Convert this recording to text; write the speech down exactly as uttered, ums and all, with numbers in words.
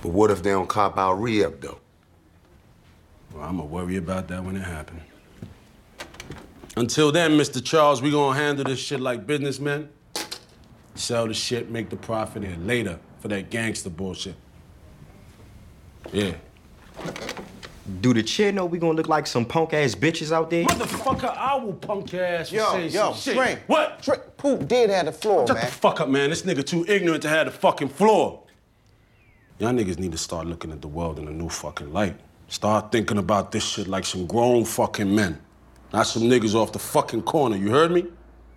But what if they don't cop out re-up, though? Well, I'm gonna worry about that when it happens. Until then, Mister Charles, we gonna handle this shit like businessmen. Sell the shit, make the profit, and later for that gangster bullshit. Yeah. Do the chair know we gonna look like some punk-ass bitches out there? Motherfucker, I will punk your ass for Yo, saying yo, some shit. Drink. What? Drink. Poop did have the floor, Shut man. the fuck up, man. This nigga too ignorant to have the fucking floor. Y'all niggas need to start looking at the world in a new fucking light. Start thinking about this shit like some grown fucking men. Not some niggas off the fucking corner, you heard me?